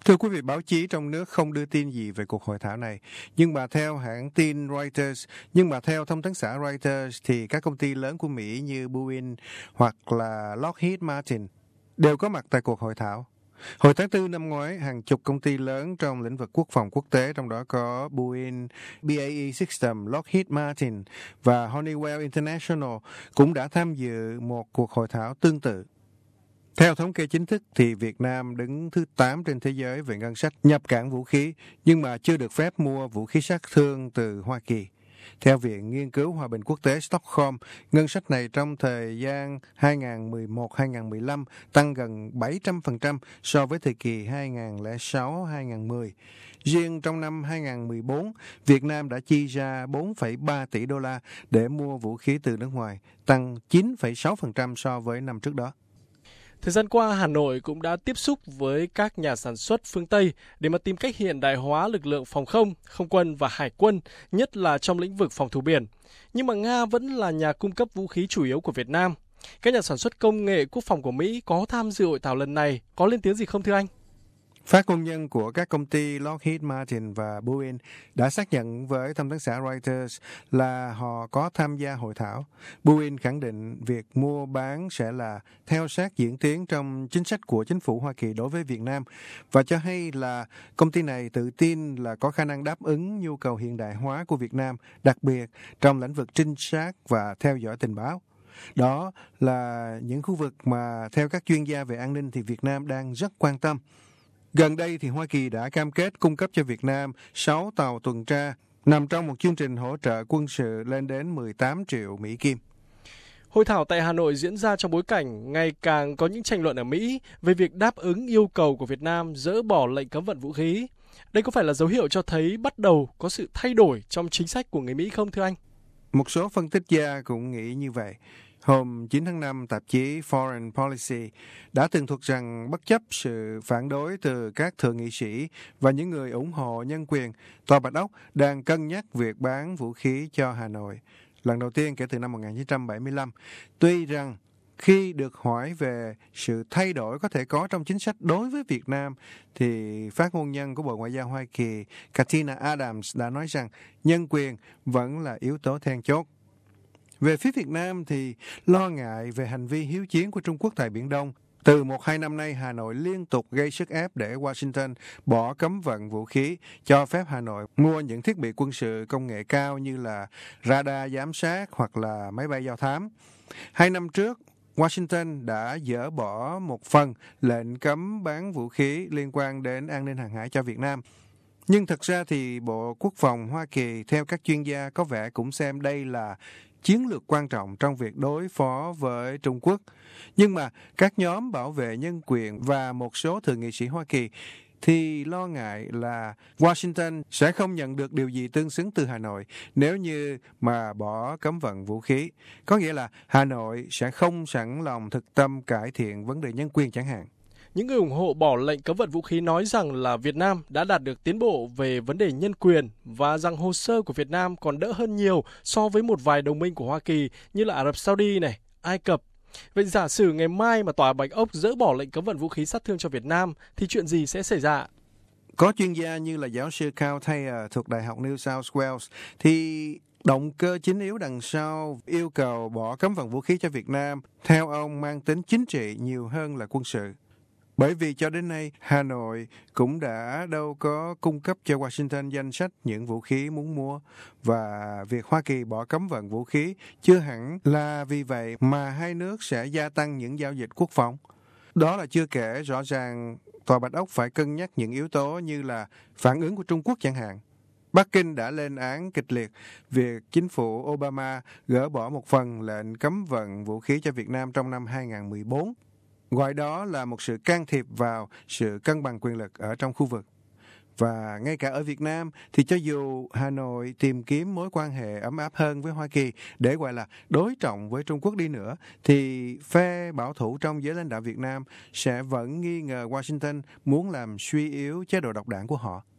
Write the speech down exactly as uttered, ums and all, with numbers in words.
Thưa quý vị, báo chí trong nước không đưa tin gì về cuộc hội thảo này, nhưng mà theo hãng tin Reuters, nhưng mà theo thông tấn xã Reuters thì các công ty lớn của Mỹ như Boeing hoặc là Lockheed Martin đều có mặt tại cuộc hội thảo. Hồi tháng tư năm ngoái, hàng chục công ty lớn trong lĩnh vực quốc phòng quốc tế, trong đó có Boeing, bê a e Systems, Lockheed Martin và Honeywell International cũng đã tham dự một cuộc hội thảo tương tự. Theo thống kê chính thức thì Việt Nam đứng thứ tám trên thế giới về ngân sách nhập cảng vũ khí, nhưng mà chưa được phép mua vũ khí sát thương từ Hoa Kỳ. Theo Viện Nghiên cứu Hòa bình Quốc tế Stockholm, ngân sách này trong thời gian hai nghìn không trăm mười một đến hai nghìn không trăm mười lăm tăng gần bảy trăm phần trăm so với thời kỳ hai nghìn không trăm lẻ sáu đến hai nghìn không trăm mười. Riêng trong năm hai nghìn không trăm mười bốn, Việt Nam đã chi ra bốn phẩy ba tỷ đô la để mua vũ khí từ nước ngoài, tăng chín phẩy sáu phần trăm so với năm trước đó. Thời gian qua, Hà Nội cũng đã tiếp xúc với các nhà sản xuất phương Tây để mà tìm cách hiện đại hóa lực lượng phòng không, không quân và hải quân, nhất là trong lĩnh vực phòng thủ biển. Nhưng mà Nga vẫn là nhà cung cấp vũ khí chủ yếu của Việt Nam. Các nhà sản xuất công nghệ quốc phòng của Mỹ có tham dự hội thảo lần này, có lên tiếng gì không thưa anh? Phát ngôn nhân của các công ty Lockheed Martin và Boeing đã xác nhận với thông tấn xã Reuters là họ có tham gia hội thảo. Boeing khẳng định việc mua bán sẽ là theo sát diễn tiến trong chính sách của chính phủ Hoa Kỳ đối với Việt Nam và cho hay là công ty này tự tin là có khả năng đáp ứng nhu cầu hiện đại hóa của Việt Nam, đặc biệt trong lĩnh vực trinh sát và theo dõi tình báo. Đó là những khu vực mà theo các chuyên gia về an ninh thì Việt Nam đang rất quan tâm. Gần đây thì Hoa Kỳ đã cam kết cung cấp cho Việt Nam sáu tàu tuần tra nằm trong một chương trình hỗ trợ quân sự lên đến mười tám triệu Mỹ Kim. Hội thảo tại Hà Nội diễn ra trong bối cảnh ngày càng có những tranh luận ở Mỹ về việc đáp ứng yêu cầu của Việt Nam dỡ bỏ lệnh cấm vận vũ khí. Đây có phải là dấu hiệu cho thấy bắt đầu có sự thay đổi trong chính sách của người Mỹ không thưa anh? Một số phân tích gia cũng nghĩ như vậy. Hôm chín tháng năm, tạp chí Foreign Policy đã tường thuật rằng bất chấp sự phản đối từ các thượng nghị sĩ và những người ủng hộ nhân quyền, Tòa Bạch Ốc đang cân nhắc việc bán vũ khí cho Hà Nội, lần đầu tiên kể từ năm một nghìn chín trăm bảy mươi lăm. Tuy rằng khi được hỏi về sự thay đổi có thể có trong chính sách đối với Việt Nam, thì phát ngôn nhân của Bộ Ngoại giao Hoa Kỳ Katina Adams đã nói rằng nhân quyền vẫn là yếu tố then chốt. Về phía Việt Nam thì lo ngại về hành vi hiếu chiến của Trung Quốc tại Biển Đông. Từ một hai năm nay, Hà Nội liên tục gây sức ép để Washington bỏ cấm vận vũ khí, cho phép Hà Nội mua những thiết bị quân sự công nghệ cao như là radar giám sát hoặc là máy bay do thám. Hai năm trước, Washington đã dỡ bỏ một phần lệnh cấm bán vũ khí liên quan đến an ninh hàng hải cho Việt Nam. Nhưng thật ra thì Bộ Quốc phòng Hoa Kỳ, theo các chuyên gia, có vẻ cũng xem đây là chiến lược quan trọng trong việc đối phó với Trung Quốc. Nhưng mà các nhóm bảo vệ nhân quyền và một số thượng nghị sĩ Hoa Kỳ thì lo ngại là Washington sẽ không nhận được điều gì tương xứng từ Hà Nội nếu như mà bỏ cấm vận vũ khí. Có nghĩa là Hà Nội sẽ không sẵn lòng thực tâm cải thiện vấn đề nhân quyền chẳng hạn. Những người ủng hộ bỏ lệnh cấm vận vũ khí nói rằng là Việt Nam đã đạt được tiến bộ về vấn đề nhân quyền và rằng hồ sơ của Việt Nam còn đỡ hơn nhiều so với một vài đồng minh của Hoa Kỳ như là Ả Rập Saudi này, Ai Cập. Vậy giả sử ngày mai mà Tòa Bạch Ốc dỡ bỏ lệnh cấm vận vũ khí sát thương cho Việt Nam thì chuyện gì sẽ xảy ra? Có chuyên gia như là giáo sư Carl Thayer thuộc Đại học New South Wales thì động cơ chính yếu đằng sau yêu cầu bỏ cấm vận vũ khí cho Việt Nam theo ông mang tính chính trị nhiều hơn là quân sự. Bởi vì cho đến nay, Hà Nội cũng đã đâu có cung cấp cho Washington danh sách những vũ khí muốn mua, và việc Hoa Kỳ bỏ cấm vận vũ khí chưa hẳn là vì vậy mà hai nước sẽ gia tăng những giao dịch quốc phòng. Đó là chưa kể rõ ràng Tòa Bạch Ốc phải cân nhắc những yếu tố như là phản ứng của Trung Quốc chẳng hạn. Bắc Kinh đã lên án kịch liệt việc chính phủ Obama gỡ bỏ một phần lệnh cấm vận vũ khí cho Việt Nam trong năm hai nghìn không trăm mười bốn. Gọi đó là một sự can thiệp vào sự cân bằng quyền lực ở trong khu vực. Và ngay cả ở Việt Nam thì cho dù Hà Nội tìm kiếm mối quan hệ ấm áp hơn với Hoa Kỳ để gọi là đối trọng với Trung Quốc đi nữa, thì phe bảo thủ trong giới lãnh đạo Việt Nam sẽ vẫn nghi ngờ Washington muốn làm suy yếu chế độ độc đảng của họ.